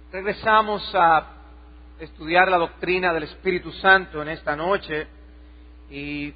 Regresamos a estudiar la doctrina del Espíritu Santo en esta noche y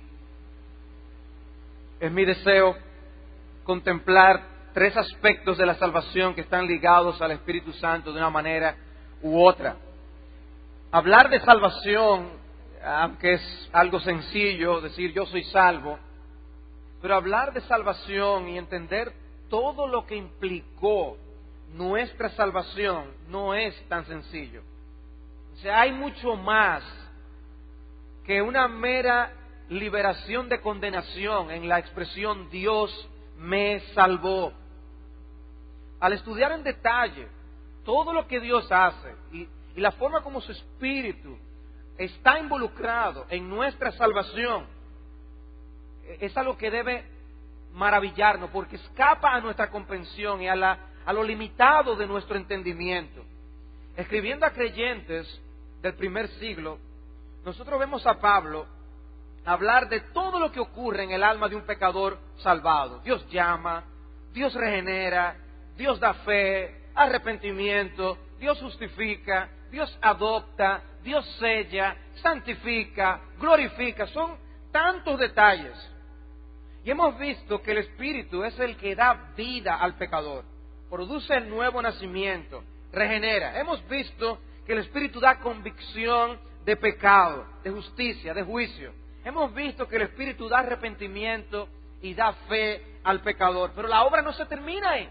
es mi deseo contemplar tres aspectos de la salvación que están ligados al Espíritu Santo de una manera u otra. Hablar de salvación, aunque es algo sencillo, decir yo soy salvo, pero hablar de salvación y entender todo lo que implicó nuestra salvación no es tan sencillo. O sea, hay mucho más que una mera liberación de condenación en la expresión Dios me salvó. Al estudiar en detalle todo lo que Dios hace y la forma como su Espíritu está involucrado en nuestra salvación, es algo que debe maravillarnos porque escapa a nuestra comprensión y a lo limitado de nuestro entendimiento. Escribiendo a creyentes del primer siglo, nosotros vemos a Pablo hablar de todo lo que ocurre en el alma de un pecador salvado. Dios llama, Dios regenera, Dios da fe, arrepentimiento, Dios justifica, Dios adopta, Dios sella, santifica, glorifica. Son tantos detalles. Y hemos visto que el Espíritu es el que da vida al pecador, produce el nuevo nacimiento, regenera. Hemos visto que el Espíritu da convicción de pecado, de justicia, de juicio. Hemos visto que el Espíritu da arrepentimiento y da fe al pecador. Pero la obra no se termina ahí.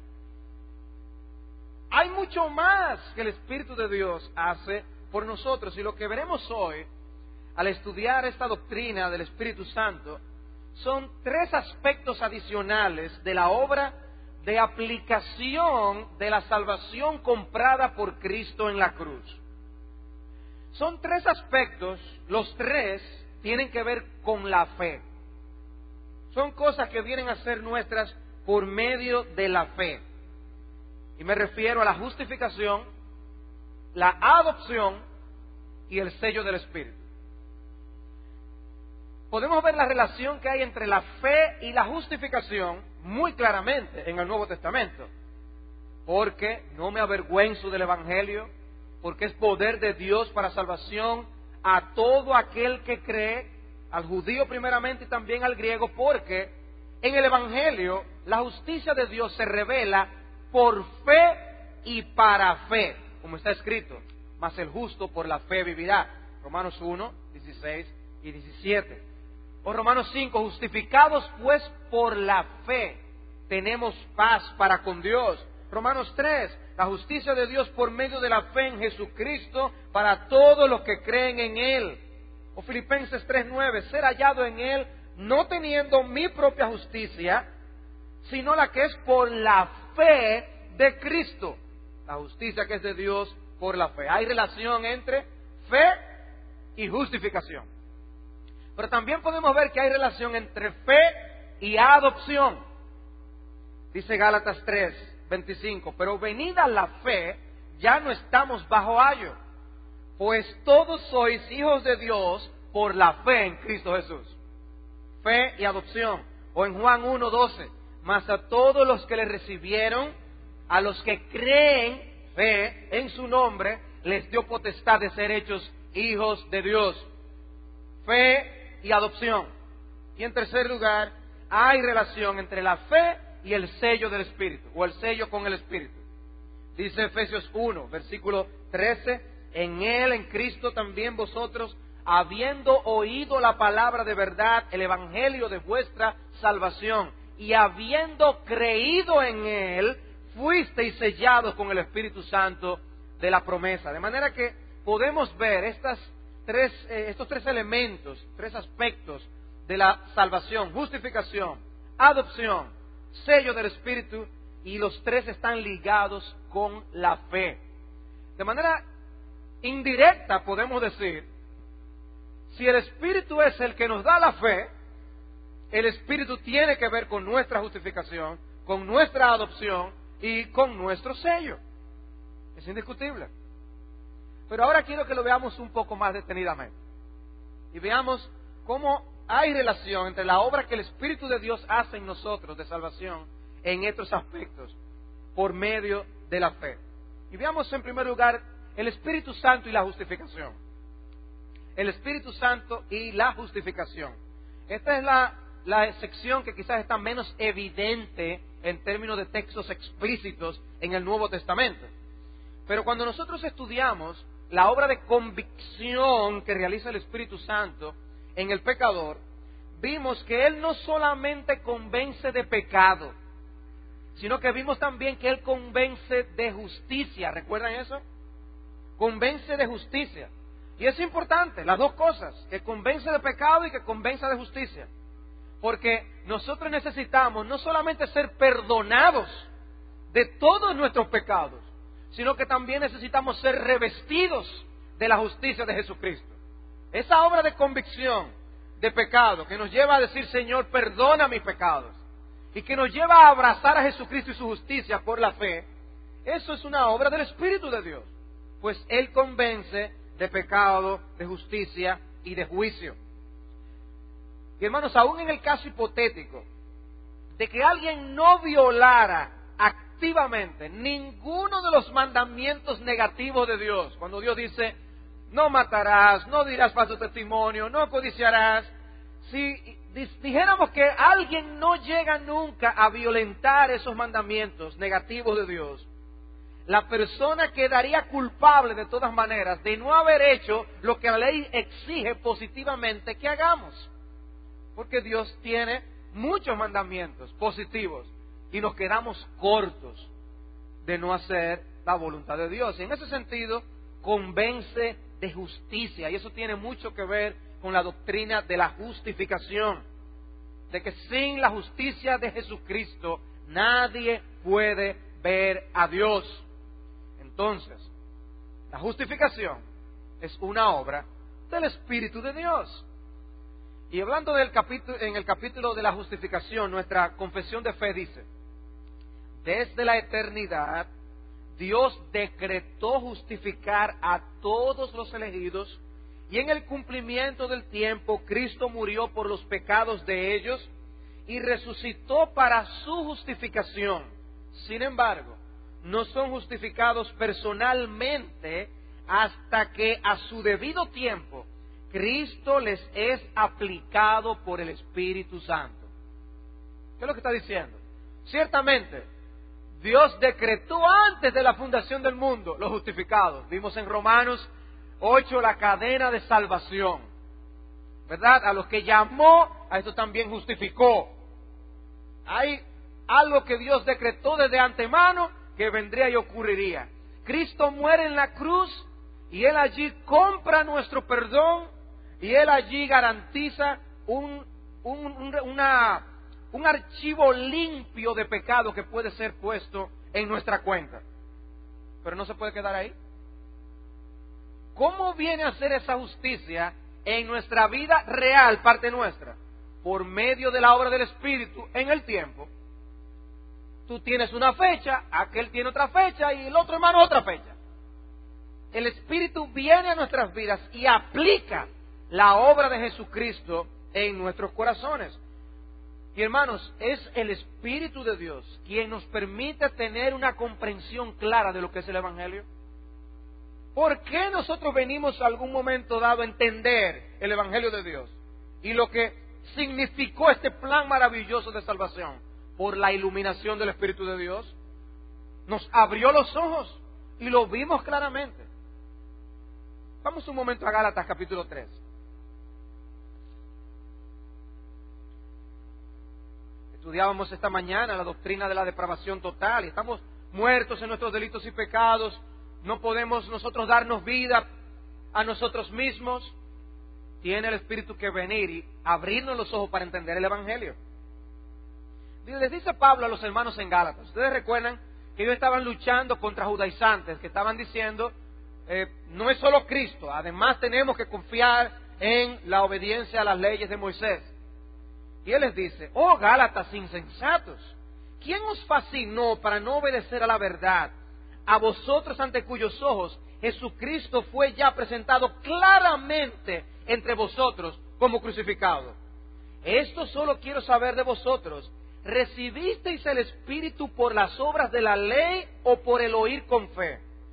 Hay mucho más que el Espíritu de Dios hace por nosotros. Y lo que veremos hoy, al estudiar esta doctrina del Espíritu Santo, son tres aspectos adicionales de la obra de aplicación de la salvación comprada por Cristo en la cruz. Son tres aspectos, los tres tienen que ver con la fe. Son cosas que vienen a ser nuestras por medio de la fe. Y me refiero a la justificación, la adopción y el sello del Espíritu. Podemos ver la relación que hay entre la fe y la justificación muy claramente en el Nuevo Testamento. Porque no me avergüenzo del Evangelio, porque es poder de Dios para salvación a todo aquel que cree, al judío primeramente y también al griego, porque en el Evangelio la justicia de Dios se revela por fe y para fe, como está escrito, mas el justo por la fe vivirá. Romanos 1, 16 y 17. O Romanos 5, justificados pues por la fe, tenemos paz para con Dios. Romanos 3, la justicia de Dios por medio de la fe en Jesucristo para todos los que creen en Él. O Filipenses 3:9, ser hallado en Él, no teniendo mi propia justicia, sino la que es por la fe de Cristo. La justicia que es de Dios por la fe. Hay relación entre fe y justificación. Pero también podemos ver que hay relación entre fe y adopción. Dice Gálatas 3:25, pero venida la fe, ya no estamos bajo ayo, pues todos sois hijos de Dios por la fe en Cristo Jesús. Fe y adopción. O en Juan 1:12, mas a todos los que le recibieron, a los que creen fe en su nombre, les dio potestad de ser hechos hijos de Dios. Fe y adopción. Y en tercer lugar, hay relación entre la fe y el sello del Espíritu, o el sello con el Espíritu. Dice Efesios 1, versículo 13, en Él, en Cristo también vosotros, habiendo oído la palabra de verdad, el evangelio de vuestra salvación, y habiendo creído en Él, fuisteis sellados con el Espíritu Santo de la promesa. De manera que podemos ver estos tres elementos, tres aspectos de la salvación: justificación, adopción, sello del Espíritu, y los tres están ligados con la fe. De manera indirecta podemos decir, si el Espíritu es el que nos da la fe, el Espíritu tiene que ver con nuestra justificación, con nuestra adopción y con nuestro sello. Es indiscutible. Pero ahora quiero que lo veamos un poco más detenidamente y veamos cómo hay relación entre la obra que el Espíritu de Dios hace en nosotros de salvación en estos aspectos por medio de la fe. Y veamos en primer lugar el Espíritu Santo y la justificación. El Espíritu Santo y la justificación. Esta es la sección que quizás está menos evidente en términos de textos explícitos en el Nuevo Testamento. Pero cuando nosotros estudiamos la obra de convicción que realiza el Espíritu Santo en el pecador, vimos que Él no solamente convence de pecado, sino que vimos también que Él convence de justicia. ¿Recuerdan eso? Convence de justicia. Y es importante, las dos cosas, que convence de pecado y que convence de justicia. Porque nosotros necesitamos no solamente ser perdonados de todos nuestros pecados, sino que también necesitamos ser revestidos de la justicia de Jesucristo. Esa obra de convicción de pecado que nos lleva a decir, Señor, perdona mis pecados, y que nos lleva a abrazar a Jesucristo y su justicia por la fe, eso es una obra del Espíritu de Dios. Pues Él convence de pecado, de justicia y de juicio. Y hermanos, aún en el caso hipotético de que alguien no violara activamente ninguno de los mandamientos negativos de Dios, cuando Dios dice, no matarás, no dirás falso testimonio, no codiciarás, si dijéramos que alguien no llega nunca a violentar esos mandamientos negativos de Dios, la persona quedaría culpable de todas maneras de no haber hecho lo que la ley exige positivamente que hagamos. Porque Dios tiene muchos mandamientos positivos y nos quedamos cortos de no hacer la voluntad de Dios. Y en ese sentido, convence de justicia. Y eso tiene mucho que ver con la doctrina de la justificación. De que sin la justicia de Jesucristo nadie puede ver a Dios. Entonces, la justificación es una obra del Espíritu de Dios. Y hablando en el capítulo de la justificación, nuestra confesión de fe dice, desde la eternidad, Dios decretó justificar a todos los elegidos, y en el cumplimiento del tiempo, Cristo murió por los pecados de ellos, y resucitó para su justificación. Sin embargo, no son justificados personalmente hasta que a su debido tiempo Cristo les es aplicado por el Espíritu Santo. ¿Qué es lo que está diciendo? Ciertamente, Dios decretó antes de la fundación del mundo los justificados. Vimos en Romanos 8 la cadena de salvación, ¿verdad? A los que llamó, a estos también justificó. Hay algo que Dios decretó desde antemano que vendría y ocurriría. Cristo muere en la cruz y Él allí compra nuestro perdón y Él allí garantiza un archivo limpio de pecado que puede ser puesto en nuestra cuenta. Pero no se puede quedar ahí. ¿Cómo viene a ser esa justicia en nuestra vida real, parte nuestra? Por medio de la obra del Espíritu en el tiempo. Tú tienes una fecha, aquel tiene otra fecha y el otro hermano otra fecha. El Espíritu viene a nuestras vidas y aplica la obra de Jesucristo en nuestros corazones. Y hermanos, es el Espíritu de Dios quien nos permite tener una comprensión clara de lo que es el Evangelio. ¿Por qué nosotros venimos a algún momento dado a entender el Evangelio de Dios y lo que significó este plan maravilloso de salvación? Por la iluminación del Espíritu de Dios. Nos abrió los ojos y lo vimos claramente. Vamos un momento a Gálatas capítulo 3. Estudiábamos esta mañana la doctrina de la depravación total y estamos muertos en nuestros delitos y pecados. No podemos nosotros darnos vida a nosotros mismos. Tiene el Espíritu que venir y abrirnos los ojos para entender el Evangelio. Les dice Pablo a los hermanos en Gálatas. Ustedes recuerdan que ellos estaban luchando contra judaizantes que estaban diciendo, no es solo Cristo, además tenemos que confiar en la obediencia a las leyes de Moisés. Y él les dice, oh Gálatas insensatos, ¿quién os fascinó para no obedecer a la verdad? A vosotros ante cuyos ojos Jesucristo fue ya presentado claramente entre vosotros como crucificado. Esto solo quiero saber de vosotros. ¿Recibisteis el Espíritu por las obras de la ley o por el oír con fe?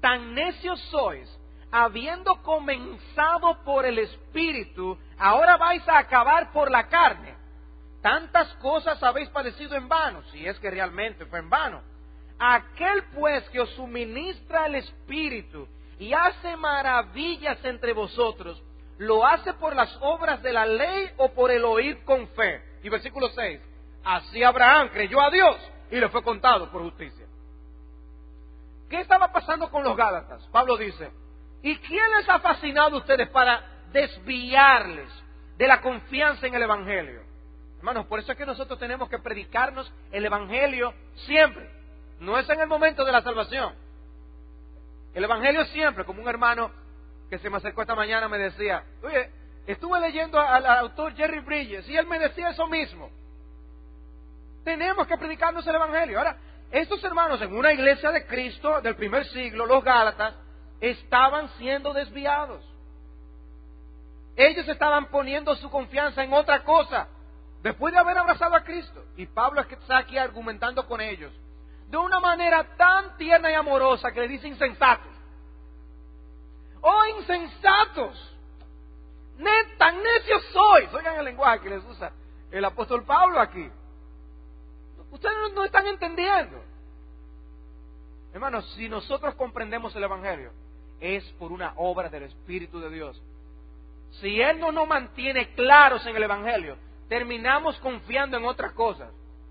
tan necios sois, habiendo comenzado por el Espíritu, ahora vais a acabar por la carne. Tantas cosas habéis padecido en vano, si es que realmente fue en vano. Aquel pues que os suministra el Espíritu y hace maravillas entre vosotros, ¿lo hace por las obras de la ley o por el oír con fe? Y versículo 6, así Abraham creyó a Dios y le fue contado por justicia. ¿Qué estaba pasando con los Gálatas? Pablo dice, ¿y quién les ha fascinado a ustedes para desviarles de la confianza en el Evangelio? Hermanos, por eso es que nosotros tenemos que predicarnos el Evangelio siempre. No es en el momento de la salvación. El Evangelio siempre, como un hermano que se me acercó esta mañana me decía, oye, estuve leyendo al autor Jerry Bridges y él me decía eso mismo. Tenemos que predicarnos el Evangelio. Ahora, estos hermanos en una iglesia de Cristo del primer siglo, los Gálatas, estaban siendo desviados. Ellos estaban poniendo su confianza en otra cosa, después de haber abrazado a Cristo. Y Pablo es que está aquí argumentando con ellos, de una manera tan tierna y amorosa que le dice insensatos. ¡Oh, insensatos! ¡Tan necios sois! Oigan el lenguaje que les usa el apóstol Pablo aquí. Ustedes no están entendiendo. Hermanos, si nosotros comprendemos el Evangelio, es por una obra del Espíritu de Dios. Si Él no nos mantiene claros en el Evangelio, terminamos confiando en otras cosas.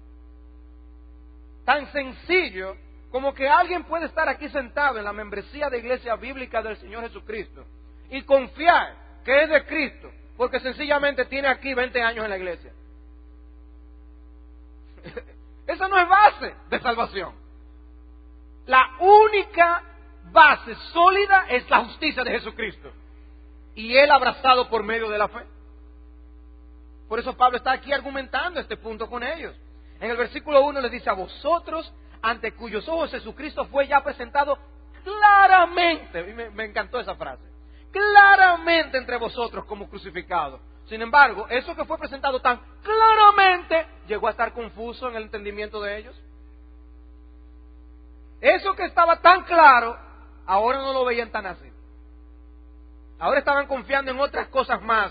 Tan sencillo como que alguien puede estar aquí sentado en la membresía de Iglesia Bíblica del Señor Jesucristo y confiar que es de Cristo, porque sencillamente tiene aquí 20 años en la iglesia. Esa no es base de salvación. La única base sólida es la justicia de Jesucristo y Él abrazado por medio de la fe. Por eso Pablo está aquí argumentando este punto con ellos. En el versículo 1 les dice, a vosotros, ante cuyos ojos Jesucristo fue ya presentado claramente, y me encantó esa frase, claramente entre vosotros como crucificado. Sin embargo, eso que fue presentado tan claramente llegó a estar confuso en el entendimiento de ellos. Eso que estaba tan claro, ahora no lo veían tan así. Ahora estaban confiando en otras cosas más.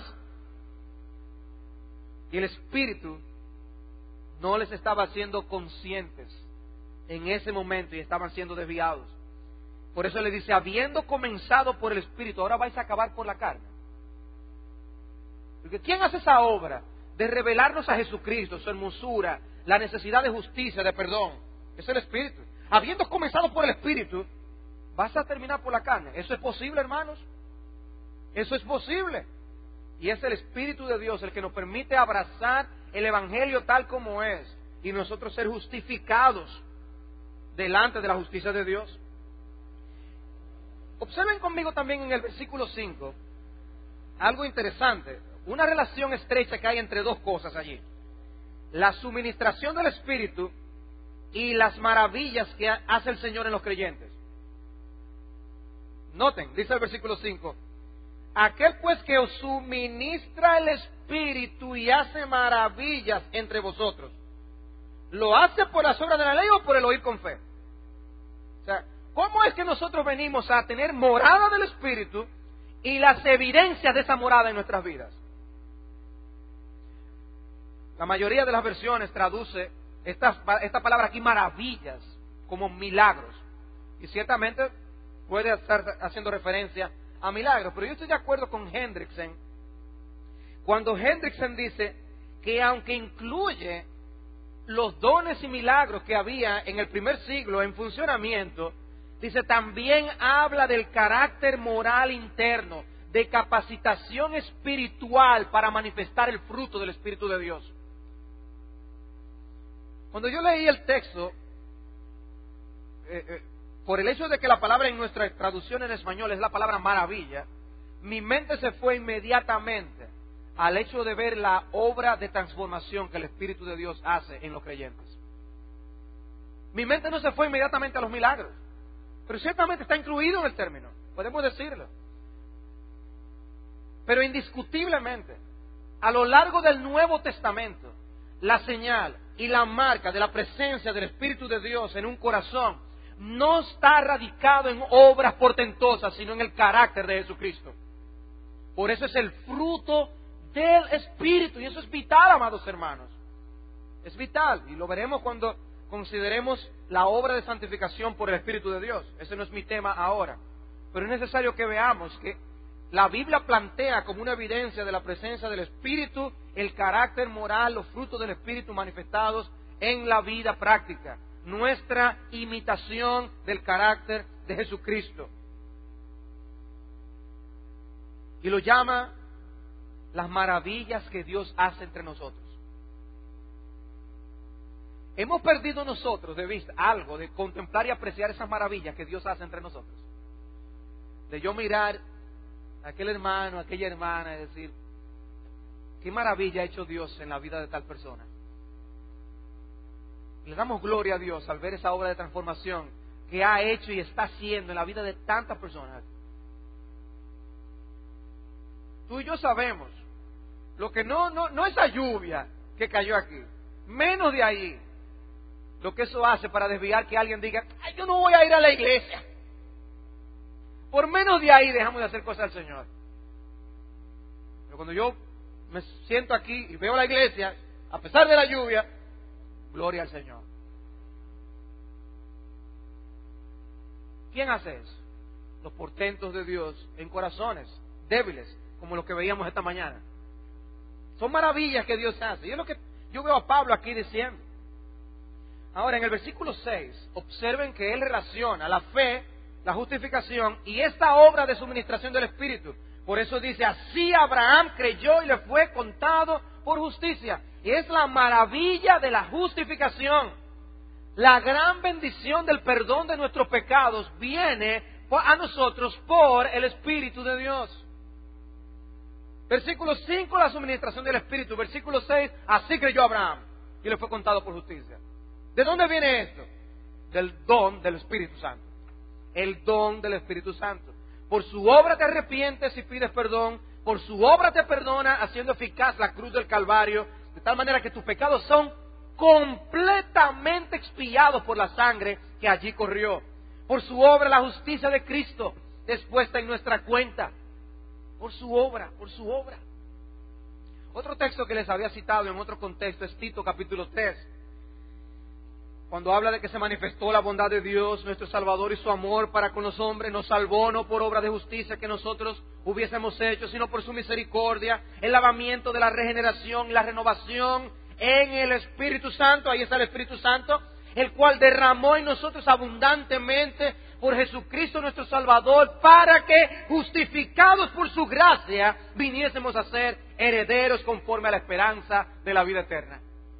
Y el Espíritu no les estaba haciendo conscientes en ese momento y estaban siendo desviados. Por eso le dice, habiendo comenzado por el Espíritu, ahora vais a acabar por la carne. Porque ¿quién hace esa obra de revelarnos a Jesucristo, su hermosura, la necesidad de justicia, de perdón? Es el Espíritu. Habiendo comenzado por el Espíritu, vas a terminar por la carne. ¿Eso es posible, hermanos? Eso es posible. Y es el Espíritu de Dios el que nos permite abrazar el Evangelio tal como es y nosotros ser justificados delante de la justicia de Dios. Observen conmigo también en el versículo 5 algo interesante, una relación estrecha que hay entre dos cosas allí: la suministración del Espíritu y las maravillas que hace el Señor en los creyentes. Noten, dice el versículo 5, aquel pues que os suministra el Espíritu y hace maravillas entre vosotros, ¿lo hace por las obras de la ley o por el oír con fe? O sea, ¿cómo es que nosotros venimos a tener morada del Espíritu y las evidencias de esa morada en nuestras vidas? La mayoría de las versiones traduce esta palabra aquí, maravillas, como milagros. Y ciertamente puede estar haciendo referencia a milagros, pero yo estoy de acuerdo con Hendrickson cuando Hendrickson dice que aunque incluye los dones y milagros que había en el primer siglo en funcionamiento, dice también habla del carácter moral interno, de capacitación espiritual para manifestar el fruto del Espíritu de Dios. Cuando yo leí el texto, por el hecho de que la palabra en nuestra traducción en español es la palabra maravilla, mi mente se fue inmediatamente al hecho de ver la obra de transformación que el Espíritu de Dios hace en los creyentes. Mi mente no se fue inmediatamente a los milagros, pero ciertamente está incluido en el término, podemos decirlo. Pero indiscutiblemente, a lo largo del Nuevo Testamento, la señal y la marca de la presencia del Espíritu de Dios en un corazón no está radicado en obras portentosas, sino en el carácter de Jesucristo. Por eso es el fruto del Espíritu, y eso es vital, amados hermanos. Es vital, y lo veremos cuando consideremos la obra de santificación por el Espíritu de Dios. Ese no es mi tema ahora, pero es necesario que veamos que la Biblia plantea como una evidencia de la presencia del Espíritu el carácter moral, los frutos del Espíritu manifestados en la vida práctica, nuestra imitación del carácter de Jesucristo. Y lo llama las maravillas que Dios hace entre nosotros. Hemos perdido nosotros de vista algo de contemplar y apreciar esas maravillas que Dios hace entre nosotros. De yo mirar a aquel hermano, a aquella hermana y decir, qué maravilla ha hecho Dios en la vida de tal persona. Le damos gloria a Dios al ver esa obra de transformación que ha hecho y está haciendo en la vida de tantas personas. Tú y yo sabemos lo que no esa lluvia que cayó aquí, menos de ahí, lo que eso hace para desviar que alguien diga, ay, yo no voy a ir a la iglesia. Por menos de ahí dejamos de hacer cosas al Señor. Pero cuando yo me siento aquí y veo la iglesia, a pesar de la lluvia, gloria al Señor. ¿Quién hace eso? Los portentos de Dios en corazones débiles, como lo que veíamos esta mañana. Son maravillas que Dios hace. Y es lo que yo veo a Pablo aquí diciendo. Ahora, en el versículo 6, observen que él relaciona la fe, la justificación y esta obra de suministración del Espíritu. Por eso dice, así Abraham creyó y le fue contado por justicia. Y es la maravilla de la justificación. La gran bendición del perdón de nuestros pecados viene a nosotros por el Espíritu de Dios. Versículo 5, la suministración del Espíritu. Versículo 6, así creyó Abraham y le fue contado por justicia. ¿De dónde viene esto? Del don del Espíritu Santo. El don del Espíritu Santo. Por su obra te arrepientes y pides perdón. Por su obra te perdona, haciendo eficaz la cruz del Calvario, de tal manera que tus pecados son completamente expiados por la sangre que allí corrió. Por su obra la justicia de Cristo es puesta en nuestra cuenta. Por su obra, por su obra. Otro texto que les había citado en otro contexto es Tito capítulo 3. Cuando habla de que se manifestó la bondad de Dios, nuestro Salvador, y su amor para con los hombres, nos salvó no por obra de justicia que nosotros hubiésemos hecho, sino por su misericordia, el lavamiento de la regeneración y la renovación en el Espíritu Santo. Ahí está el Espíritu Santo, el cual derramó en nosotros abundantemente por Jesucristo nuestro Salvador, para que, justificados por su gracia, viniésemos a ser herederos conforme a la esperanza de la vida eterna.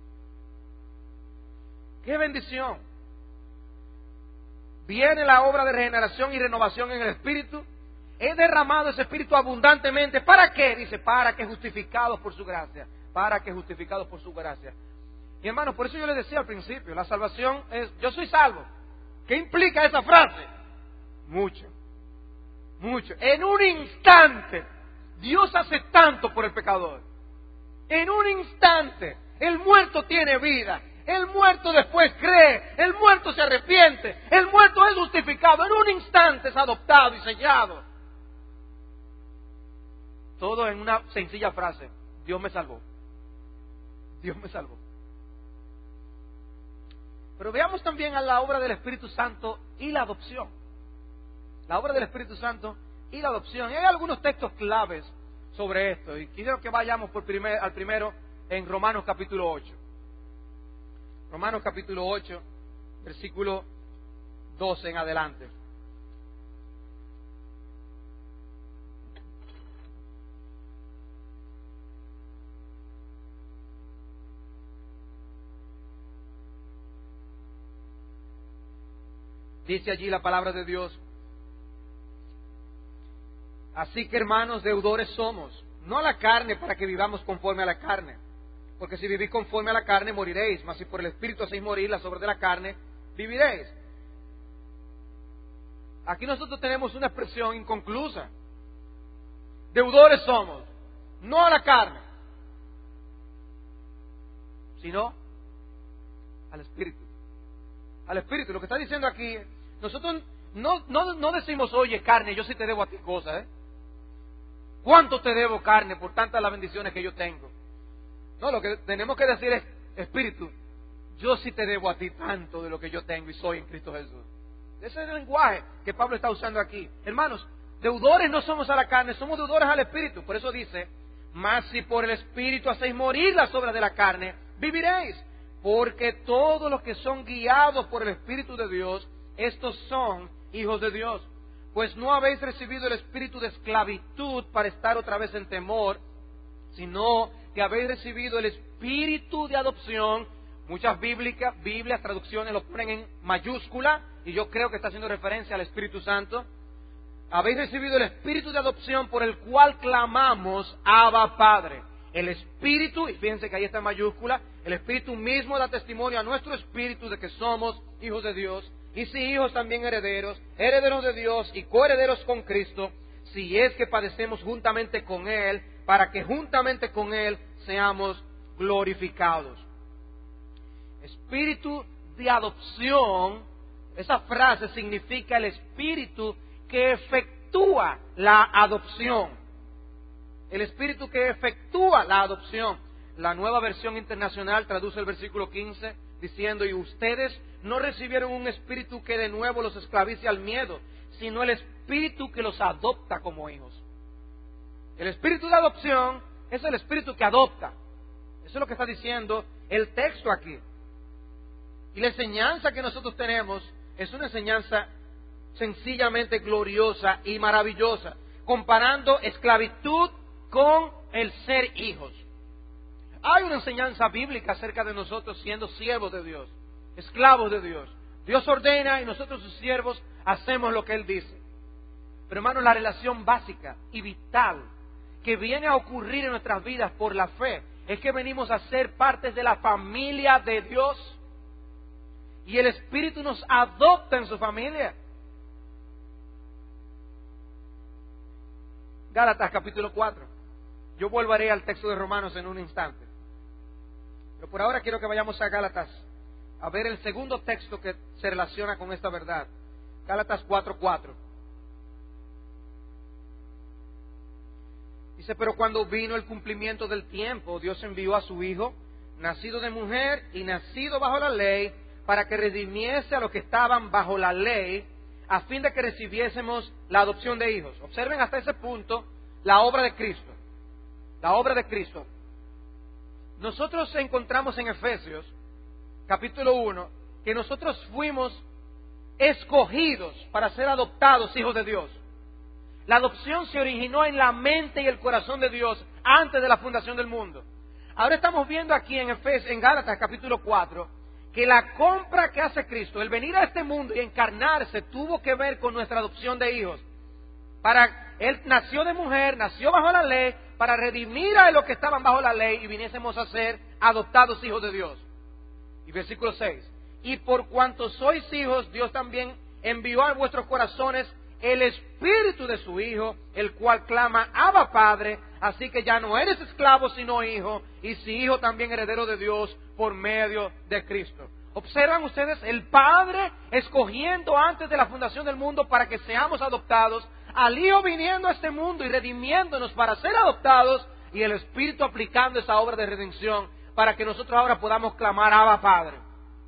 ¡Qué bendición! Viene la obra de regeneración y renovación en el Espíritu. He derramado ese Espíritu abundantemente. ¿Para qué? Dice, para que justificados por su gracia. Para que justificados por su gracia. Y hermanos, por eso yo les decía al principio, la salvación es, yo soy salvo. ¿Qué implica esa frase? Mucho. Mucho. En un instante, Dios hace tanto por el pecador. En un instante, el muerto tiene vida. El muerto después cree, el muerto se arrepiente, el muerto es justificado, en un instante es adoptado y sellado. Todo en una sencilla frase, Dios me salvó. Dios me salvó. Pero veamos también a la obra del Espíritu Santo y la adopción. La obra del Espíritu Santo y la adopción. Y hay algunos textos claves sobre esto, y quiero que vayamos al primero en Romanos capítulo 8. Romanos capítulo 8, versículo 12 en adelante. Dice allí la palabra de Dios: así que, hermanos, deudores somos, no a la carne, para que vivamos conforme a la carne. Porque si vivís conforme a la carne, moriréis. Mas si por el Espíritu hacéis morir las obras de la carne, viviréis. Aquí nosotros tenemos una expresión inconclusa. Deudores somos, no a la carne, sino al Espíritu. Al Espíritu. Lo que está diciendo aquí, Nosotros no decimos, oye, carne, yo sí te debo a ti cosas, ¿eh? ¿Cuánto te debo, carne, por tantas las bendiciones que yo tengo? No, lo que tenemos que decir es, espíritu, yo sí te debo a ti tanto de lo que yo tengo y soy en Cristo Jesús. Ese es el lenguaje que Pablo está usando aquí. Hermanos, deudores no somos a la carne, somos deudores al espíritu. Por eso dice, mas si por el espíritu hacéis morir las obras de la carne, viviréis. Porque todos los que son guiados por el espíritu de Dios, estos son hijos de Dios. Pues no habéis recibido el espíritu de esclavitud para estar otra vez en temor, sino que habéis recibido el espíritu de adopción. Muchas Biblias, traducciones lo ponen en mayúscula, y yo creo que está haciendo referencia al Espíritu Santo. Habéis recibido el espíritu de adopción por el cual clamamos, Abba Padre. El espíritu, y fíjense que ahí está en mayúscula, el espíritu mismo da testimonio a nuestro espíritu de que somos hijos de Dios, y si hijos también herederos, herederos de Dios y coherederos con Cristo, si es que padecemos juntamente con Él, para que juntamente con Él seamos glorificados. Espíritu de adopción, esa frase significa el espíritu que efectúa la adopción. El espíritu que efectúa la adopción. La Nueva Versión Internacional traduce el versículo 15 diciendo, y ustedes no recibieron un espíritu que de nuevo los esclavice al miedo, sino el espíritu que los adopta como hijos. El espíritu de adopción es el espíritu que adopta. Eso es lo que está diciendo el texto aquí. Y la enseñanza que nosotros tenemos es una enseñanza sencillamente gloriosa y maravillosa, comparando esclavitud con el ser hijos. Hay una enseñanza bíblica acerca de nosotros siendo siervos de Dios, esclavos de Dios. Dios ordena y nosotros sus siervos hacemos lo que Él dice. Pero hermanos, la relación básica y vital que viene a ocurrir en nuestras vidas por la fe es que venimos a ser partes de la familia de Dios. Y el Espíritu nos adopta en su familia. Gálatas capítulo 4. Yo volveré al texto de Romanos en un instante. Pero por ahora quiero que vayamos a Gálatas a ver el segundo texto que se relaciona con esta verdad. Gálatas 4:4. Dice, pero cuando vino el cumplimiento del tiempo, Dios envió a su Hijo, nacido de mujer y nacido bajo la ley, para que redimiese a los que estaban bajo la ley, a fin de que recibiésemos la adopción de hijos. Observen hasta ese punto la obra de Cristo. La obra de Cristo. Nosotros encontramos en Efesios, capítulo 1, que nosotros fuimos escogidos para ser adoptados hijos de Dios. La adopción se originó en la mente y el corazón de Dios antes de la fundación del mundo. Ahora estamos viendo aquí en Gálatas capítulo 4, que la compra que hace Cristo, el venir a este mundo y encarnarse, tuvo que ver con nuestra adopción de hijos. Él nació de mujer, nació bajo la ley, para redimir a los que estaban bajo la ley y viniésemos a ser adoptados hijos de Dios. Y versículo 6. Y por cuanto sois hijos, Dios también envió a vuestros corazones el espíritu de su Hijo, el cual clama, Abba Padre, así que ya no eres esclavo sino hijo, y si hijo también heredero de Dios por medio de Cristo. ¿Observan ustedes? El Padre escogiendo antes de la fundación del mundo para que seamos adoptados, al Hijo viniendo a este mundo y redimiéndonos para ser adoptados, y el Espíritu aplicando esa obra de redención para que nosotros ahora podamos clamar Abba Padre.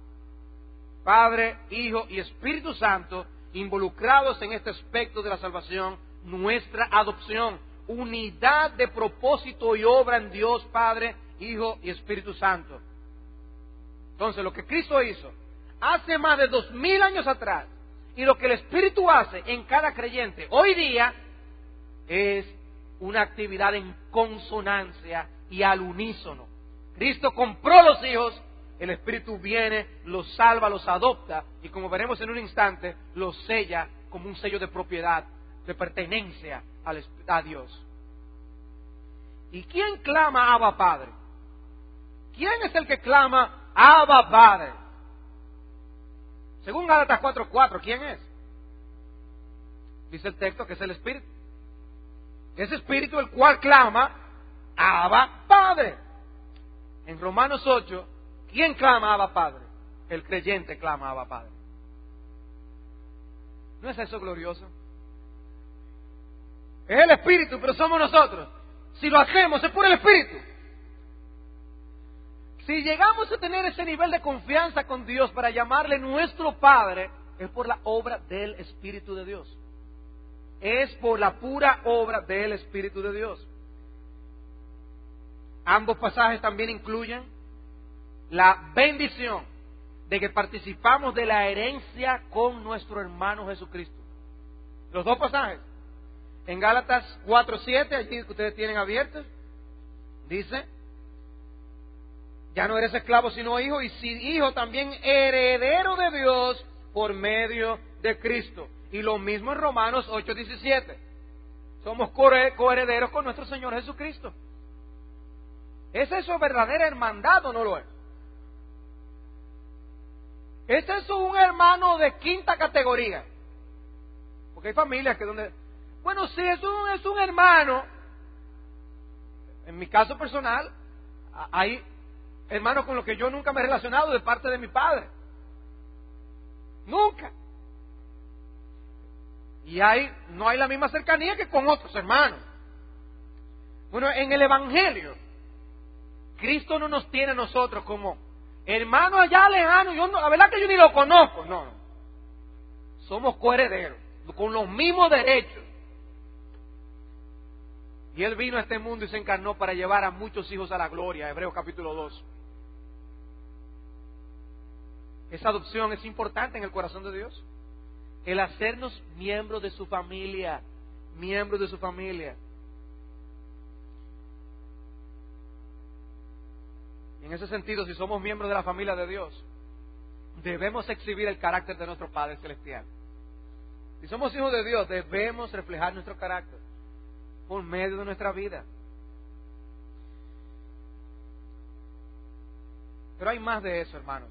Padre, Hijo y Espíritu Santo involucrados en este aspecto de la salvación, nuestra adopción, unidad de propósito y obra en Dios Padre, Hijo y Espíritu Santo. Entonces, lo que Cristo hizo hace más de 2000 años atrás y lo que el Espíritu hace en cada creyente hoy día es una actividad en consonancia y al unísono. Cristo compró los hijos, el Espíritu viene, los salva, los adopta y, como veremos en un instante, los sella como un sello de propiedad, de pertenencia a Dios. ¿Y quién clama Abba Padre? ¿Quién es el que clama Abba Padre? Según Gálatas 4:4, ¿quién es? Dice el texto que es el Espíritu. Ese Espíritu el cual clama Abba Padre. En Romanos 8, ¿quién clama Abba Padre? El creyente clama Abba Padre. ¿No es eso glorioso? Es el Espíritu, pero somos nosotros. Si lo hacemos, es por el Espíritu. Si llegamos a tener ese nivel de confianza con Dios para llamarle nuestro Padre, es por la obra del Espíritu de Dios. Es por la pura obra del Espíritu de Dios. Ambos pasajes también incluyen la bendición de que participamos de la herencia con nuestro hermano Jesucristo. Los dos pasajes. En Gálatas 4:7, allí que ustedes tienen abiertos, dice: ya no eres esclavo sino hijo, y si hijo también heredero de Dios por medio de Cristo. Y lo mismo en Romanos 8:17. Somos coherederos con nuestro Señor Jesucristo. ¿Es eso verdadera hermandad o no lo es? ¿Es eso un hermano de quinta categoría? Porque hay familias que donde... Bueno, sí, es un hermano. En mi caso personal, hay hermanos con los que yo nunca me he relacionado de parte de mi padre. Nunca. Y no hay la misma cercanía que con otros hermanos. Bueno, en el Evangelio, Cristo no nos tiene a nosotros como hermano allá lejano. La verdad que yo ni lo conozco. No. Somos coherederos, con los mismos derechos. Y Él vino a este mundo y se encarnó para llevar a muchos hijos a la gloria. Hebreos capítulo 2. Esa adopción es importante en el corazón de Dios. El hacernos miembros de su familia. Miembros de su familia. En ese sentido, si somos miembros de la familia de Dios, debemos exhibir el carácter de nuestro Padre Celestial. Si somos hijos de Dios, debemos reflejar nuestro carácter por medio de nuestra vida. Pero hay más de eso, hermanos.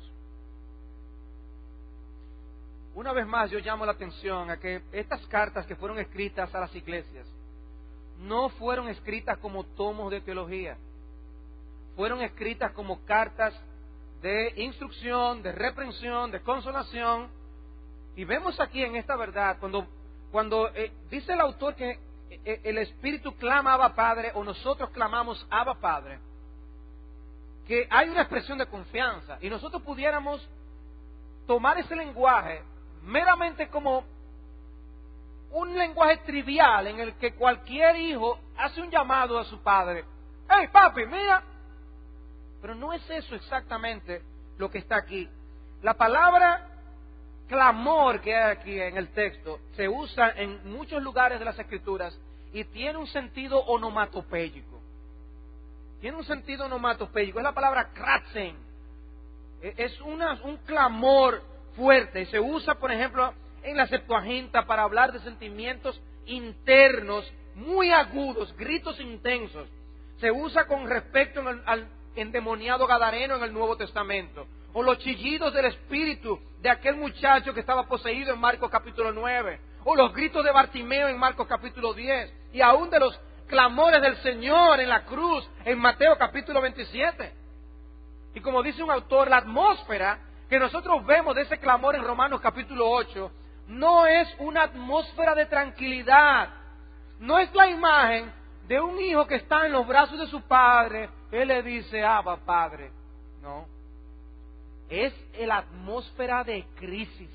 Una vez más yo llamo la atención a que estas cartas que fueron escritas a las iglesias no fueron escritas como tomos de teología. Fueron escritas como cartas de instrucción, de reprensión, de consolación. Y vemos aquí en esta verdad, cuando dice el autor que el Espíritu clama Abba Padre, o nosotros clamamos Abba Padre, que hay una expresión de confianza, y nosotros pudiéramos tomar ese lenguaje meramente como un lenguaje trivial en el que cualquier hijo hace un llamado a su padre: ¡hey papi, mira! Pero no es eso exactamente lo que está aquí. La palabra clamor que hay aquí en el texto se usa en muchos lugares de las Escrituras y tiene un sentido onomatopéyico. Tiene un sentido onomatopéyico. Es la palabra kratzen. Es un clamor fuerte. Se usa, por ejemplo, en la Septuaginta para hablar de sentimientos internos muy agudos, gritos intensos. Se usa con respecto al endemoniado gadareno en el Nuevo Testamento, o los chillidos del espíritu de aquel muchacho que estaba poseído en Marcos capítulo 9, o los gritos de Bartimeo en Marcos capítulo 10, y aún de los clamores del Señor en la cruz en Mateo capítulo 27. Y como dice un autor, la atmósfera que nosotros vemos de ese clamor en Romanos capítulo 8 no es una atmósfera de tranquilidad, no es la imagen de un hijo que está en los brazos de su padre. Él le dice: Abba, Padre. No. Es la atmósfera de crisis.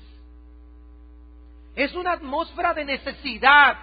Es una atmósfera de necesidad.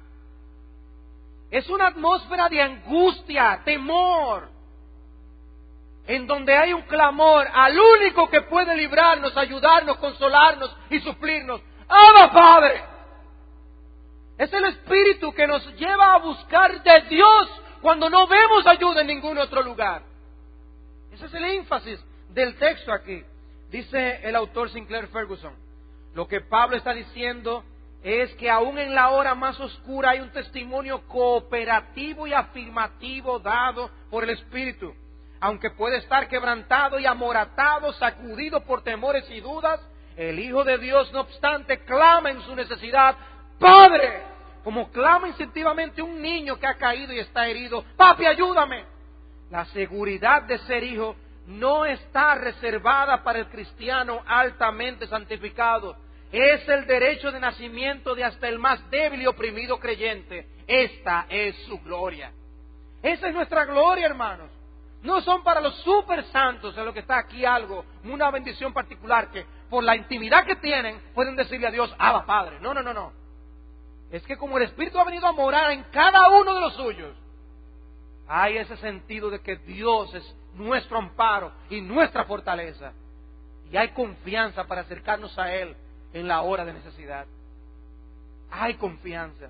Es una atmósfera de angustia, temor. En donde hay un clamor al único que puede librarnos, ayudarnos, consolarnos y suplirnos. ¡Abba, Padre! Es el Espíritu que nos lleva a buscar de Dios cuando no vemos ayuda en ningún otro lugar. Ese es el énfasis del texto aquí. Dice el autor Sinclair Ferguson: lo que Pablo está diciendo es que aún en la hora más oscura hay un testimonio cooperativo y afirmativo dado por el Espíritu. Aunque puede estar quebrantado y amoratado, sacudido por temores y dudas, el Hijo de Dios, no obstante, clama en su necesidad: ¡Padre! Como clama instintivamente un niño que ha caído y está herido: ¡Papi, ayúdame! La seguridad de ser hijo no está reservada para el cristiano altamente santificado. es el derecho de nacimiento de hasta el más débil y oprimido creyente. Esta es su gloria. Esa es nuestra gloria, hermanos. No son para los super santos en lo que está aquí algo, una bendición particular que por la intimidad que tienen pueden decirle a Dios, Abba Padre. No, no, no, no. Es que como el Espíritu ha venido a morar en cada uno de los suyos, hay ese sentido de que Dios es nuestro amparo y nuestra fortaleza. Y hay confianza para acercarnos a Él en la hora de necesidad. Hay confianza.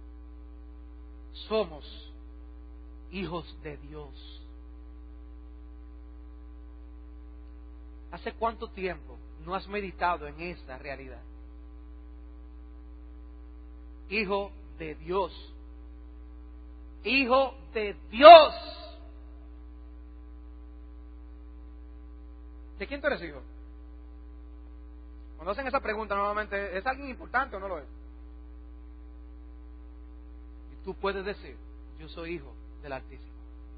Somos hijos de Dios. ¿Hace cuánto tiempo no has meditado en esta realidad? Hijo de Dios. Hijo de Dios. ¿De quién tú eres hijo? Cuando hacen esa pregunta normalmente, ¿es alguien importante o no lo es? Y tú puedes decir, yo soy hijo del Altísimo.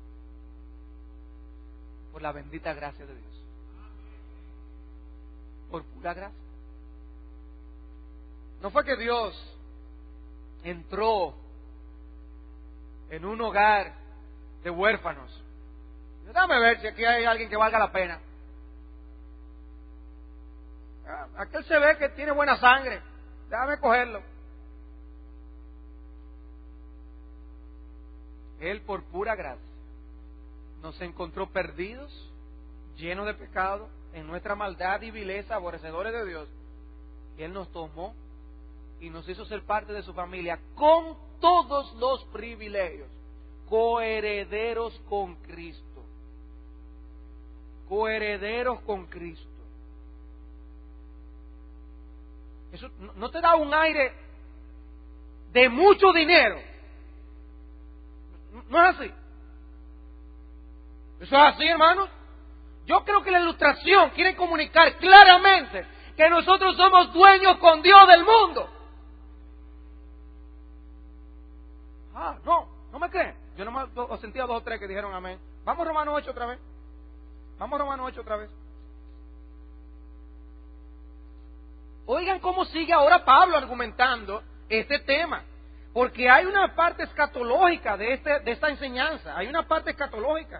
Por la bendita gracia de Dios. Por pura gracia. No fue que Dios entró en un hogar de huérfanos. Déjame ver si aquí hay alguien que valga la pena. Aquel se ve que tiene buena sangre. Déjame cogerlo. Él por pura gracia nos encontró perdidos, llenos de pecado, en nuestra maldad y vileza, aborrecedores de Dios. Y Él nos tomó y nos hizo ser parte de su familia con todos los privilegios, coherederos con Cristo. Coherederos con Cristo. Eso no te da un aire de mucho dinero. No es así. Eso es así, hermanos. Yo creo que la ilustración quiere comunicar claramente que nosotros somos dueños con Dios del mundo. No me creen. Yo nomás sentía 2 o 3 que dijeron amén. Vamos a Romanos 8 otra vez. Vamos a Romanos 8 otra vez. Oigan cómo sigue ahora Pablo argumentando este tema. Porque hay una parte escatológica de esta enseñanza. Hay una parte escatológica.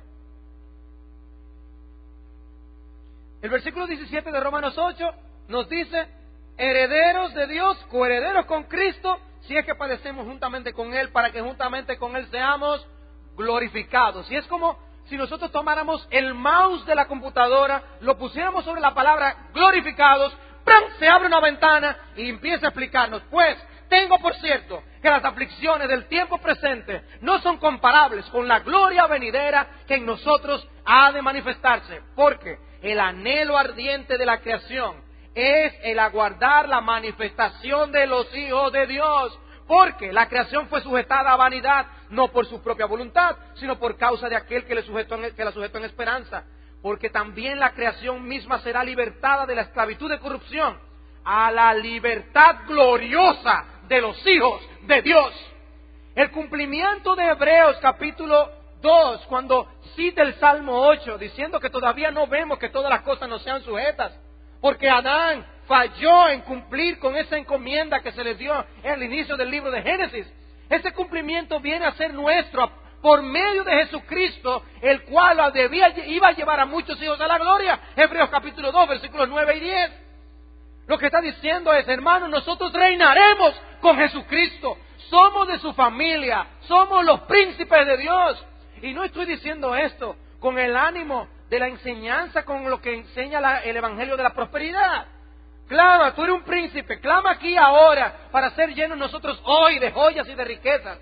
El versículo 17 de Romanos 8 nos dice, herederos de Dios, coherederos con Cristo, si es que padecemos juntamente con Él, para que juntamente con Él seamos glorificados. Y es como si nosotros tomáramos el mouse de la computadora, lo pusiéramos sobre la palabra glorificados, ¡pram! Se abre una ventana y empieza a explicarnos, pues, tengo por cierto que las aflicciones del tiempo presente no son comparables con la gloria venidera que en nosotros ha de manifestarse, porque el anhelo ardiente de la creación es el aguardar la manifestación de los hijos de Dios, porque la creación fue sujetada a vanidad, no por su propia voluntad, sino por causa de aquel que la sujetó en esperanza, porque también la creación misma será libertada de la esclavitud de corrupción a la libertad gloriosa de los hijos de Dios. El cumplimiento de Hebreos capítulo 2, cuando cita el Salmo 8, diciendo que todavía no vemos que todas las cosas nos sean sujetas, porque Adán falló en cumplir con esa encomienda que se le dio en el inicio del libro de Génesis. Ese cumplimiento viene a ser nuestro por medio de Jesucristo, el cual iba a llevar a muchos hijos a la gloria. Hebreos capítulo 2, versículos 9 y 10. Lo que está diciendo es, hermanos, nosotros reinaremos con Jesucristo. Somos de su familia, somos los príncipes de Dios. Y no estoy diciendo esto con el ánimo de la enseñanza, con lo que enseña el Evangelio de la prosperidad. Clama, tú eres un príncipe, clama aquí ahora para ser llenos nosotros hoy de joyas y de riquezas.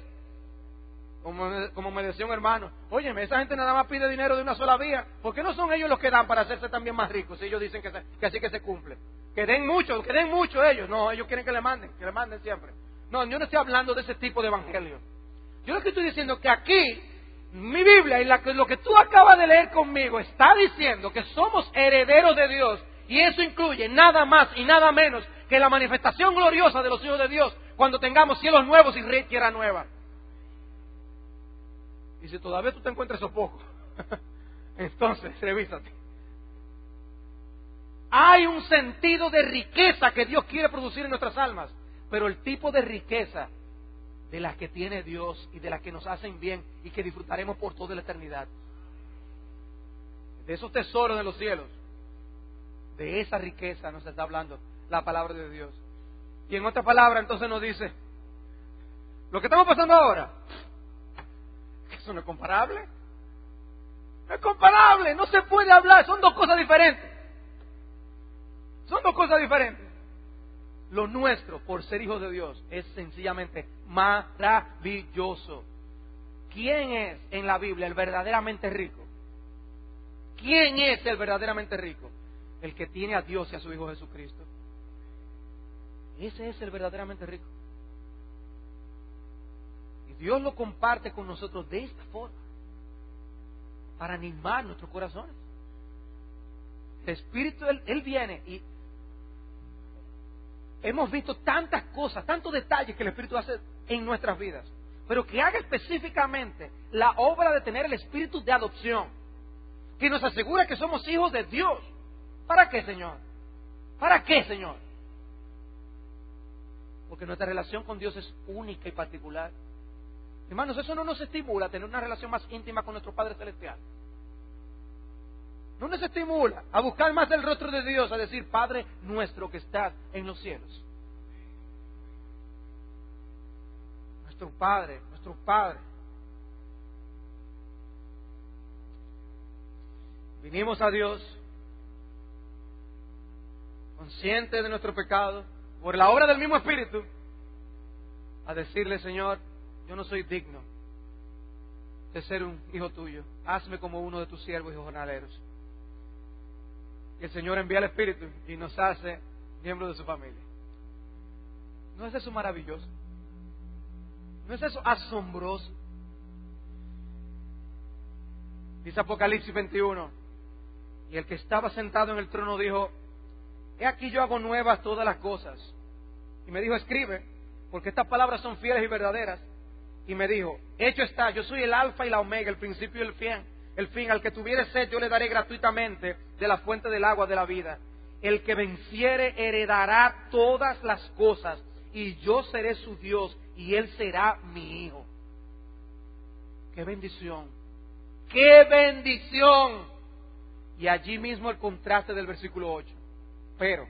Como me decía un hermano, óyeme, esa gente nada más pide dinero de una sola vía. ¿Por qué no son ellos los que dan para hacerse también más ricos? Si ellos dicen que así que se cumple. Que den mucho ellos. No, ellos quieren que le manden siempre. No, yo no estoy hablando de ese tipo de evangelio. Yo lo que estoy diciendo es que aquí, mi Biblia y lo que tú acabas de leer conmigo, está diciendo que somos herederos de Dios. Y eso incluye nada más y nada menos que la manifestación gloriosa de los hijos de Dios cuando tengamos cielos nuevos y tierra nueva. Y si todavía tú te encuentras eso poco, entonces revísate. Hay un sentido de riqueza que Dios quiere producir en nuestras almas, pero el tipo de riqueza de las que tiene Dios y de las que nos hacen bien y que disfrutaremos por toda la eternidad. De esos tesoros de los cielos, de esa riqueza nos está hablando la palabra de Dios. Y en otra palabra entonces nos dice, lo que estamos pasando ahora, eso no es comparable. No es comparable, no se puede hablar, son dos cosas diferentes. Son dos cosas diferentes. Lo nuestro, por ser hijos de Dios, es sencillamente maravilloso. ¿Quién es en la Biblia el verdaderamente rico? ¿Quién es el verdaderamente rico? El que tiene a Dios y a su Hijo Jesucristo. Ese es el verdaderamente rico. Y Dios lo comparte con nosotros de esta forma, para animar nuestros corazones. El Espíritu, Él viene y hemos visto tantas cosas, tantos detalles que el Espíritu hace en nuestras vidas, pero que haga específicamente la obra de tener el Espíritu de adopción, que nos asegura que somos hijos de Dios. ¿Para qué, Señor? ¿Para qué, Señor? Porque nuestra relación con Dios es única y particular. Hermanos, eso no nos estimula a tener una relación más íntima con nuestro Padre Celestial. No nos estimula a buscar más el rostro de Dios, a decir, Padre nuestro que estás en los cielos. Nuestro Padre, nuestro Padre. Vinimos a Dios conscientes de nuestro pecado, por la obra del mismo Espíritu, a decirle, Señor, yo no soy digno de ser un hijo tuyo. Hazme como uno de tus siervos y jornaleros. Y el Señor envía al Espíritu y nos hace miembros de su familia. ¿No es eso maravilloso? ¿No es eso asombroso? Dice Apocalipsis 21, y el que estaba sentado en el trono dijo, he aquí yo hago nuevas todas las cosas. Y me dijo, escribe, porque estas palabras son fieles y verdaderas. Y me dijo, hecho está, yo soy el alfa y la omega, el principio y el fin, al que tuviere sed yo le daré gratuitamente de la fuente del agua de la vida. El que venciere heredará todas las cosas, y yo seré su Dios, y él será mi hijo. ¡Qué bendición! ¡Qué bendición! Y allí mismo el contraste del versículo 8. Pero,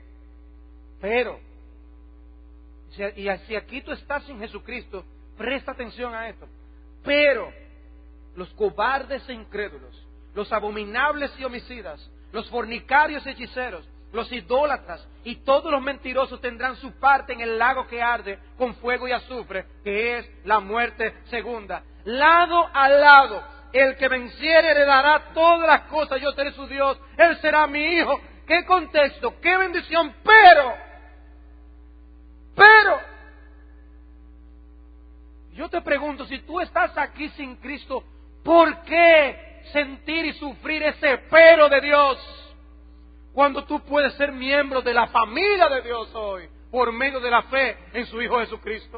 y si aquí tú estás sin Jesucristo, presta atención a esto. Pero los cobardes e incrédulos, los abominables y homicidas, los fornicarios y hechiceros, los idólatras y todos los mentirosos tendrán su parte en el lago que arde con fuego y azufre, que es la muerte segunda. Lado a lado, el que venciere heredará todas las cosas, yo seré su Dios, él será mi hijo. ¿Qué contexto? ¿Qué bendición? Pero, yo te pregunto, si tú estás aquí sin Cristo, ¿por qué sentir y sufrir ese pero de Dios? Cuando tú puedes ser miembro de la familia de Dios hoy, por medio de la fe en su Hijo Jesucristo.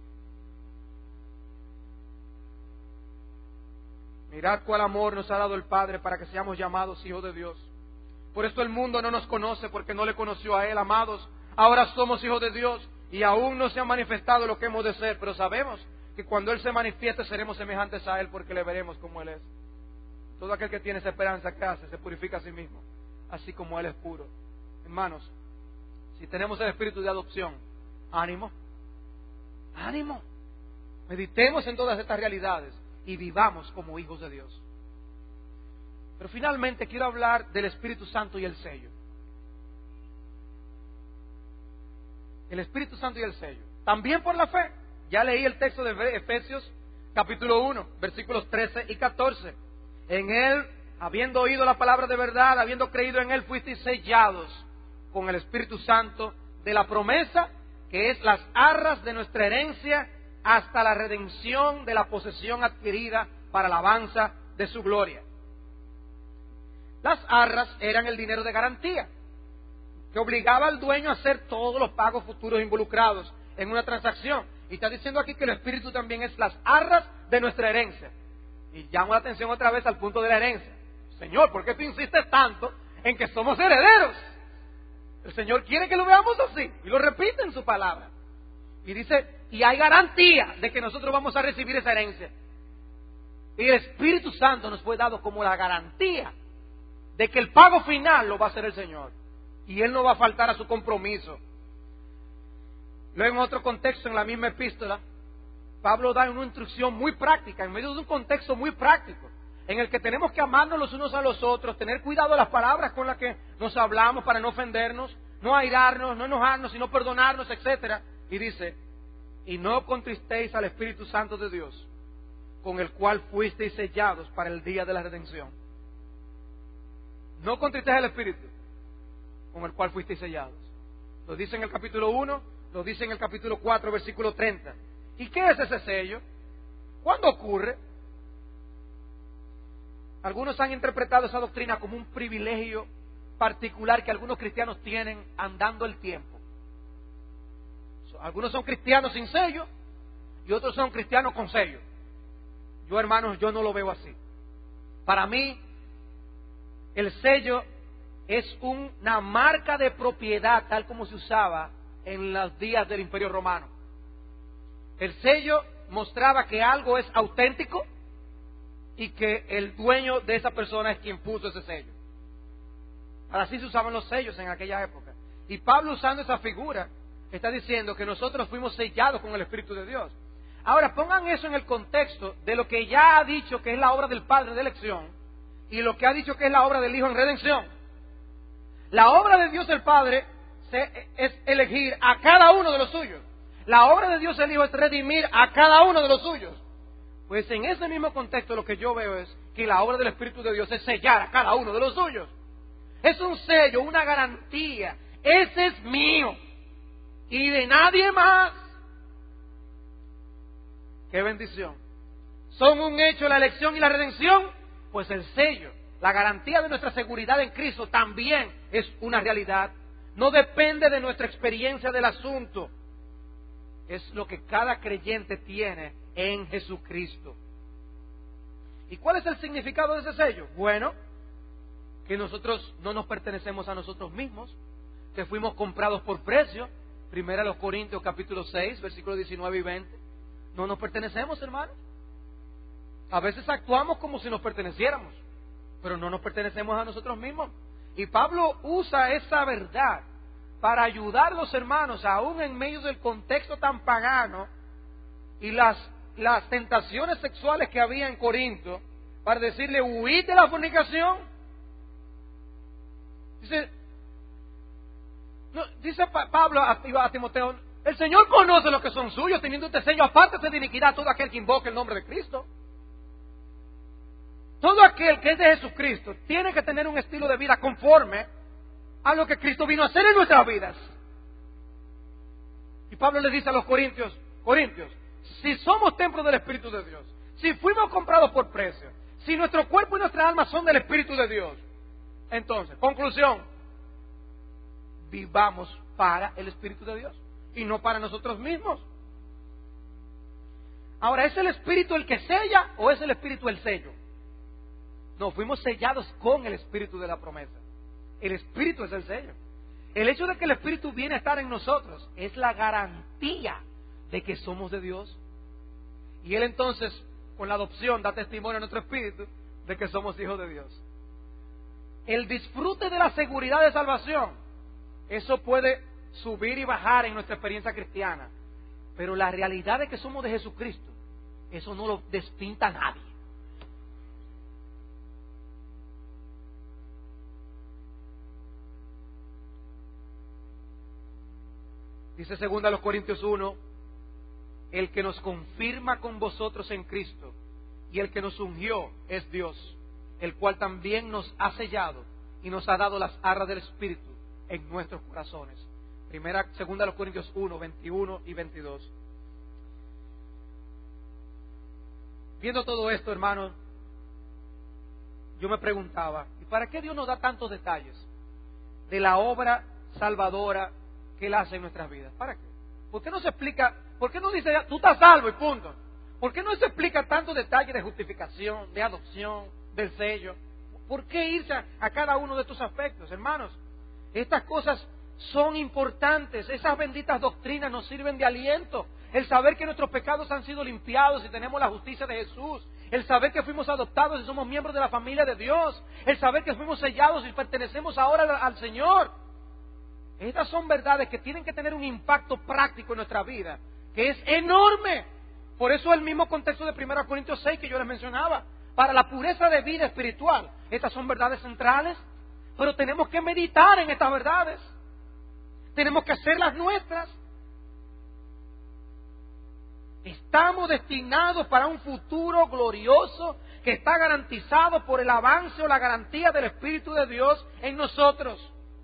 Mirad cuál amor nos ha dado el Padre para que seamos llamados hijos de Dios. Por esto el mundo no nos conoce, porque no le conoció a Él. Amados, ahora somos hijos de Dios y aún no se ha manifestado lo que hemos de ser, pero sabemos que cuando Él se manifieste seremos semejantes a Él, porque le veremos como Él es. Todo aquel que tiene esa esperanza, ¿qué hace? Se purifica a sí mismo, así como Él es puro. Hermanos, si tenemos el espíritu de adopción, ánimo, ánimo. Meditemos en todas estas realidades y vivamos como hijos de Dios. Pero finalmente quiero hablar del Espíritu Santo y el sello. El Espíritu Santo y el sello. También por la fe. Ya leí el texto de Efesios capítulo 1, versículos 13 y 14. En Él, habiendo oído la palabra de verdad, habiendo creído en Él, fuisteis sellados con el Espíritu Santo de la promesa, que es las arras de nuestra herencia, hasta la redención de la posesión adquirida para la alabanza de su gloria. Las arras eran el dinero de garantía, que obligaba al dueño a hacer todos los pagos futuros involucrados en una transacción. Y está diciendo aquí que el Espíritu también es las arras de nuestra herencia. Y llamo la atención otra vez al punto de la herencia. Señor, ¿por qué tú insistes tanto en que somos herederos? El Señor quiere que lo veamos así, y lo repite en su palabra. Y dice, y hay garantía de que nosotros vamos a recibir esa herencia. Y el Espíritu Santo nos fue dado como la garantía de que el pago final lo va a hacer el Señor. Y Él no va a faltar a su compromiso. Luego, en otro contexto, en la misma epístola, Pablo da una instrucción muy práctica, en medio de un contexto muy práctico, en el que tenemos que amarnos los unos a los otros, tener cuidado de las palabras con las que nos hablamos para no ofendernos, no airarnos, no enojarnos, sino perdonarnos, etcétera. Y dice, y no contristéis al Espíritu Santo de Dios, con el cual fuisteis sellados para el día de la redención. No contristéis al Espíritu, con el cual fuisteis sellados. Lo dice en el capítulo 1, lo dice en el capítulo 4, versículo 30. ¿Y qué es ese sello? ¿Cuándo ocurre? Algunos han interpretado esa doctrina como un privilegio particular que algunos cristianos tienen andando el tiempo. Algunos son cristianos sin sello y otros son cristianos con sello. Yo, hermanos, yo no lo veo así. Para mí, el sello es una marca de propiedad tal como se usaba en los días del Imperio Romano. El sello mostraba que algo es auténtico y que el dueño de esa persona es quien puso ese sello. Así se usaban los sellos en aquella época. Y Pablo, usando esa figura, está diciendo que nosotros fuimos sellados con el Espíritu de Dios. Ahora, pongan eso en el contexto de lo que ya ha dicho que es la obra del Padre de elección y lo que ha dicho que es la obra del Hijo en redención. La obra de Dios el Padre es elegir a cada uno de los suyos. La obra de Dios el Hijo es redimir a cada uno de los suyos. Pues en ese mismo contexto lo que yo veo es que la obra del Espíritu de Dios es sellar a cada uno de los suyos. Es un sello, una garantía. Ese es mío y de nadie más. ¡Qué bendición! ¿Son un hecho la elección y la redención? Pues el sello, la garantía de nuestra seguridad en Cristo también es una realidad. No depende de nuestra experiencia del asunto. Es lo que cada creyente tiene en Jesucristo. ¿Y cuál es el significado de ese sello? Bueno, que nosotros no nos pertenecemos a nosotros mismos, que fuimos comprados por precio. Primera a los Corintios capítulo 6, versículos 19 y 20. No nos pertenecemos, hermanos. A veces actuamos como si nos perteneciéramos, pero no nos pertenecemos a nosotros mismos. Y Pablo usa esa verdad para ayudar a los hermanos, aún en medio del contexto tan pagano y las tentaciones sexuales que había en Corinto, para decirle, huid de la fornicación. Dice Pablo a Timoteo, el Señor conoce los que son suyos, teniendo este sello, apártese de iniquidad todo aquel que invoque el nombre de Cristo. Todo aquel que es de Jesucristo tiene que tener un estilo de vida conforme a lo que Cristo vino a hacer en nuestras vidas. Y Pablo le dice a los Corintios, si somos templo del Espíritu de Dios, si fuimos comprados por precio, si nuestro cuerpo y nuestra alma son del Espíritu de Dios, entonces, conclusión, vivamos para el Espíritu de Dios y no para nosotros mismos. Ahora, ¿es el Espíritu el que sella o es el Espíritu el sello? No, fuimos sellados con el Espíritu de la promesa. El Espíritu es el sello. El hecho de que el Espíritu viene a estar en nosotros es la garantía de que somos de Dios. Y Él entonces, con la adopción, da testimonio a nuestro espíritu de que somos hijos de Dios. El disfrute de la seguridad de salvación, eso puede subir y bajar en nuestra experiencia cristiana. Pero la realidad de que somos de Jesucristo, eso no lo despinta nadie. Dice 2 Corintios 1, el que nos confirma con vosotros en Cristo y el que nos ungió es Dios, el cual también nos ha sellado y nos ha dado las arras del Espíritu en nuestros corazones. 2 Corintios 1, 21 y 22. Viendo todo esto, hermanos, yo me preguntaba, ¿y para qué Dios nos da tantos detalles de la obra salvadora que Él hace en nuestras vidas? ¿Para qué? ¿Por qué no se explica? ¿Por qué no dice, tú estás salvo y punto? ¿Por qué no se explica tantos detalles de justificación, de adopción, del sello? ¿Por qué irse a cada uno de estos aspectos, hermanos? Estas cosas son importantes. Esas benditas doctrinas nos sirven de aliento. El saber que nuestros pecados han sido limpiados y tenemos la justicia de Jesús. El saber que fuimos adoptados y somos miembros de la familia de Dios. El saber que fuimos sellados y pertenecemos ahora al Señor. Estas son verdades que tienen que tener un impacto práctico en nuestra vida, que es enorme. Por eso el mismo contexto de 1 Corintios 6 que yo les mencionaba. Para la pureza de vida espiritual. Estas son verdades centrales. Pero tenemos que meditar en estas verdades. Tenemos que hacerlas nuestras. Estamos destinados para un futuro glorioso que está garantizado por el avance o la garantía del Espíritu de Dios en nosotros.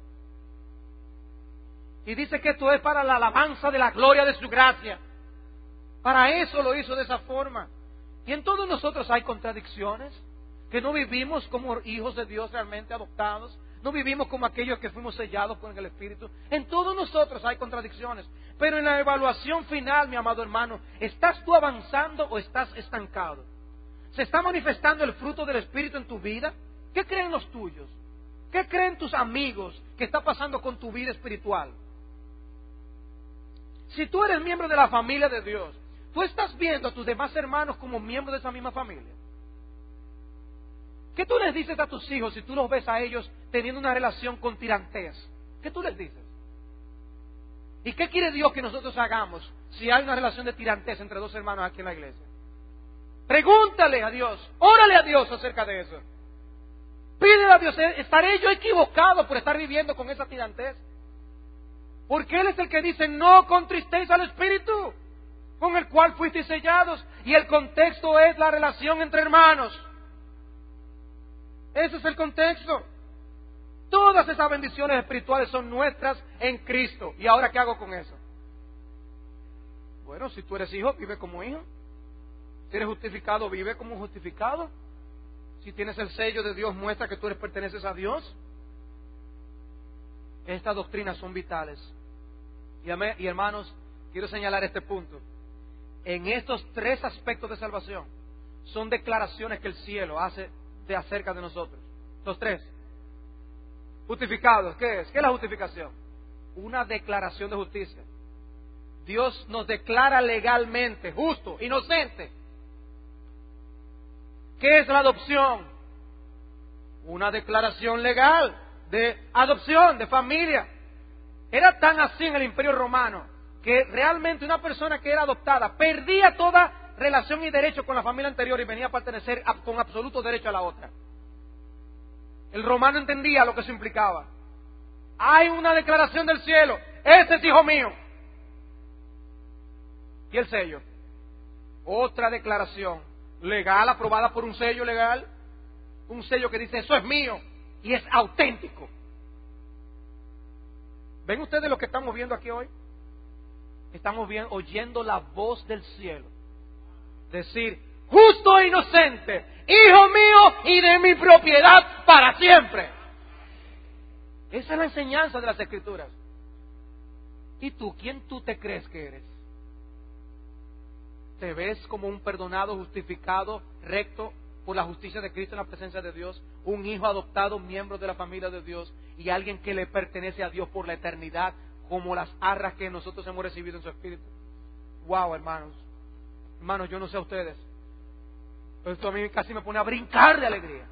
Y dice que esto es para la alabanza de la gloria de su gracia. Para eso lo hizo de esa forma. Y en todos nosotros hay contradicciones, que no vivimos como hijos de Dios realmente adoptados. No vivimos como aquellos que fuimos sellados con el Espíritu. En todos nosotros hay contradicciones. Pero en la evaluación final, mi amado hermano, ¿estás tú avanzando o estás estancado? ¿Se está manifestando el fruto del Espíritu en tu vida? ¿Qué creen los tuyos? ¿Qué creen tus amigos que está pasando con tu vida espiritual? Si tú eres miembro de la familia de Dios, ¿tú estás viendo a tus demás hermanos como miembros de esa misma familia? ¿Qué tú les dices a tus hijos si tú los ves a ellos teniendo una relación con tirantez? ¿Qué tú les dices? ¿Y qué quiere Dios que nosotros hagamos si hay una relación de tirantez entre dos hermanos aquí en la iglesia? Pregúntale a Dios, órale a Dios acerca de eso. Pídele a Dios, ¿estaré yo equivocado por estar viviendo con esa tirantez? Porque Él es el que dice, no contristéis al Espíritu, con el cual fuisteis sellados. Y el contexto es la relación entre hermanos. Ese es el contexto. Todas esas bendiciones espirituales son nuestras en Cristo. ¿Y ahora qué hago con eso? Bueno, si tú eres hijo, vive como hijo. Si eres justificado, vive como justificado. Si tienes el sello de Dios, muestra que tú perteneces a Dios. Estas doctrinas son vitales. Y hermanos, quiero señalar este punto. En estos tres aspectos de salvación, son declaraciones que el cielo hace acerca de nosotros. Los tres. Justificados, ¿qué es? ¿Qué es la justificación? Una declaración de justicia. Dios nos declara legalmente justo, inocente. ¿Qué es la adopción? Una declaración legal de adopción, de familia. Era tan así en el Imperio Romano que realmente una persona que era adoptada perdía toda relación y derecho con la familia anterior y venía a pertenecer con absoluto derecho a la otra. El romano entendía lo que eso implicaba. Hay una declaración del cielo, ese es hijo mío. ¿Y el sello? Otra declaración legal, aprobada por un sello legal, un sello que dice eso es mío y es auténtico. ¿Ven ustedes lo que estamos viendo aquí hoy? Estamos oyendo la voz del cielo decir, justo e inocente, hijo mío y de mi propiedad para siempre. Esa es la enseñanza de las Escrituras. ¿Y tú, quién tú te crees que eres? ¿Te ves como un perdonado, justificado, recto por la justicia de Cristo en la presencia de Dios? Un hijo adoptado, miembro de la familia de Dios y alguien que le pertenece a Dios por la eternidad, como las arras que nosotros hemos recibido en su Espíritu. Wow, hermanos. Hermanos, yo no sé a ustedes, pero esto a mí casi me pone a brincar de alegría.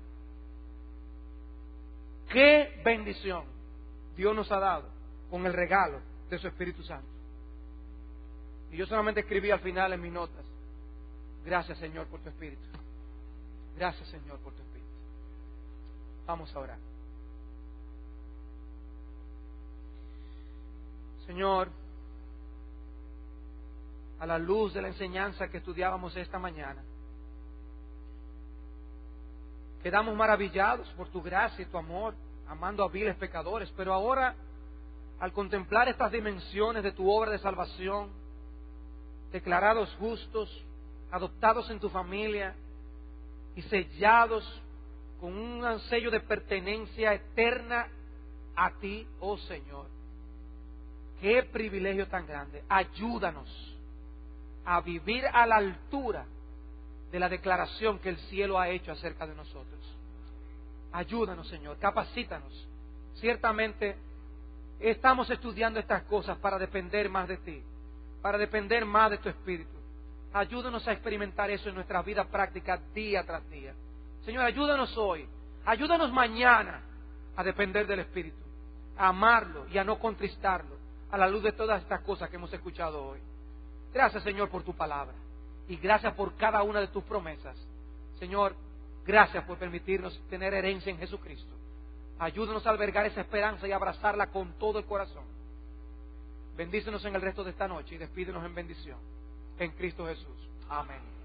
¡Qué bendición Dios nos ha dado con el regalo de su Espíritu Santo! Y yo solamente escribí al final en mis notas, gracias Señor por tu Espíritu. Gracias Señor por tu Espíritu. Vamos a orar. Señor, a la luz de la enseñanza que estudiábamos esta mañana, quedamos maravillados por tu gracia y tu amor, amando a viles pecadores, pero ahora, al contemplar estas dimensiones de tu obra de salvación, declarados justos, adoptados en tu familia y sellados con un sello de pertenencia eterna a ti, oh Señor. Qué privilegio tan grande. Ayúdanos a vivir a la altura de la declaración que el cielo ha hecho acerca de nosotros. Ayúdanos, Señor, capacítanos. Ciertamente Estamos estudiando estas cosas para depender más de ti, para depender más de tu Espíritu. Ayúdanos a experimentar eso en nuestra vida práctica día tras día. Señor, ayúdanos hoy, ayúdanos mañana a depender del Espíritu, a amarlo y a no contristarlo a la luz de todas estas cosas que hemos escuchado hoy. Gracias, Señor, por tu palabra y gracias por cada una de tus promesas. Señor, gracias por permitirnos tener herencia en Jesucristo. Ayúdanos a albergar esa esperanza y abrazarla con todo el corazón. Bendícenos en el resto de esta noche y despídenos en bendición. En Cristo Jesús. Amén.